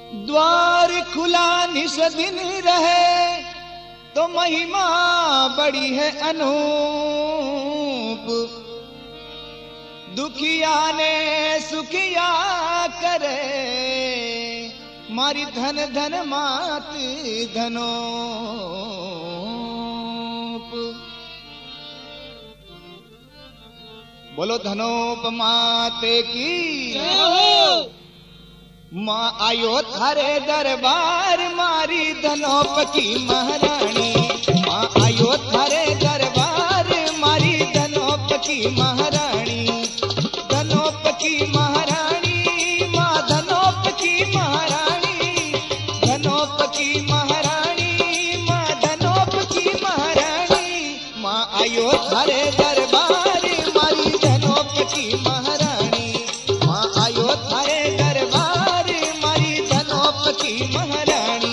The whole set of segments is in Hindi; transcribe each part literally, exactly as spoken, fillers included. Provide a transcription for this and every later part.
द्वार खुला निस दिन रहे तो महिमा बड़ी है अनूप। दुखिया ने सुखिया करे मारी धन धन मात धनोप। बोलो धनोप माते की माँ आयो थारे दरबार मारी धनोप की महारानी। माँ आयो थारे दरबार मारी धनोप की महारानी। धनोप की महारानी माँ धनोप की महारानी। धनोप की महारानी माँ धनोप की महारानी। माँ आयो थारे दरबार मारी धनोप की महारानी। माँ आयो थारे दरबार मारी धनोप की महारानी।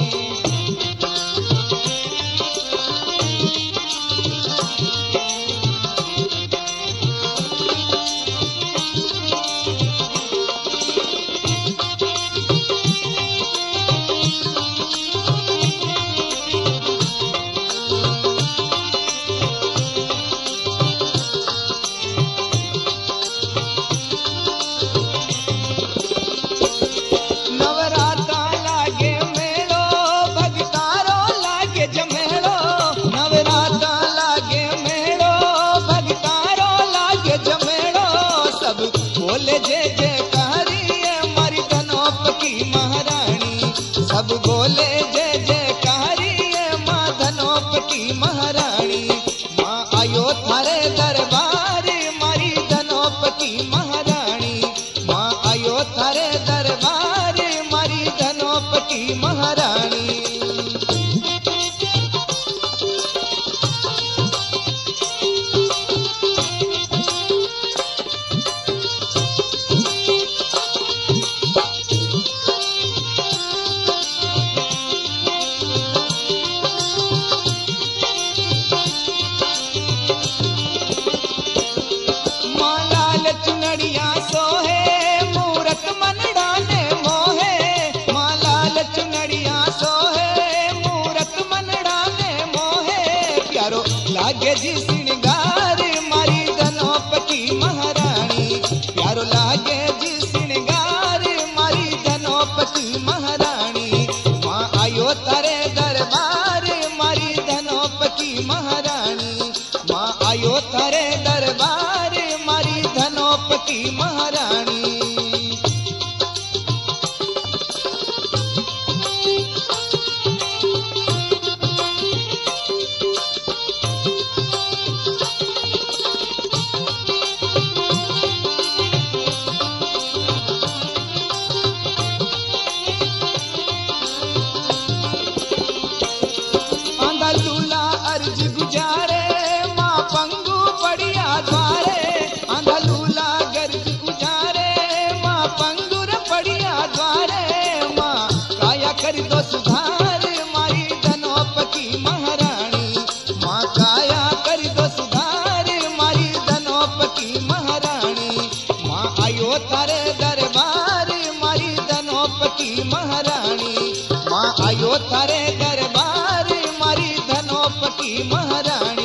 बोले जय जयकारी मारी धनोप की महारानी। सब बोले जय जयकारी माँ धनोप की महारानी। माँ आयो थारे दरबार मारी धनोप की महारानी। माँ आयो थारे दरबार मारी धनोप की महारानी। लागे जी श्रृंगार मारी धनोप की महारानी। प्यारो लागे जी श्रृंगार मारी धनोप की महारानी। माँ आयो तारे दरबार मारी धनोप की महारानी। माँ आयो तारे दरबार मारी धनोप की महारानी। करी दो सुधार मारी धनोप की महारानी। माँ काया करी दो सुधार मारी धनोप की महारानी। माँ आयो थारे दरबार मारी धनोप की महारानी। माँ आयो थारे दरबार मारी धनोप की महारानी।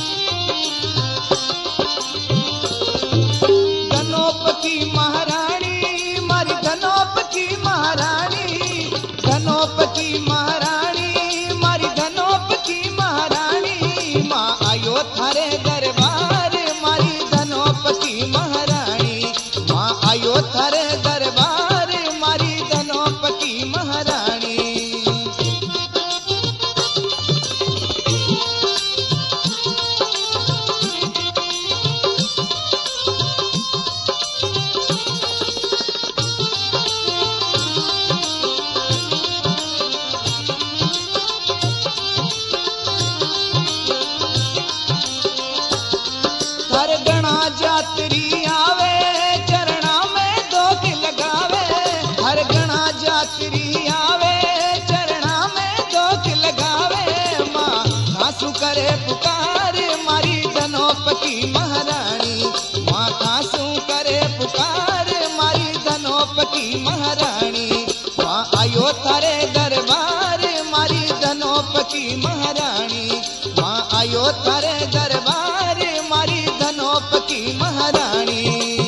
धनोप की महारानी सासू करे पुकार मारी धनोप की महारानी। माँ आयो थारे दरबार मारी धनोप की महारानी। माँ आयो थारे दरबार मारी धनोप की महारानी।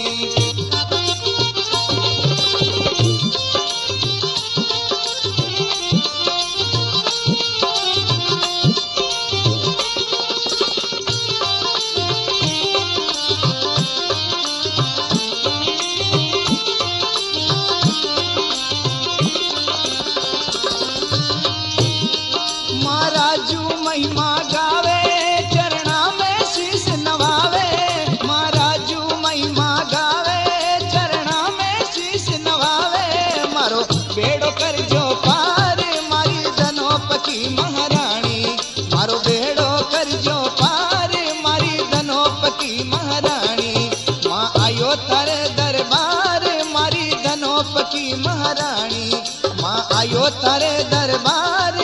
महाराजू महिमा गावे चरणा में शीश नवावे। महाराजू महिमा गावे चरणा में शीश नवावे। मारो बेड़ो कर जो पार मारी धनोप की महारानी। मारो बेड़ो कर जो पार मारी धनोप की महारानी। माँ आयो थारे दरबार मारी धनोप की महारानी। माँ आयो थारे दरबार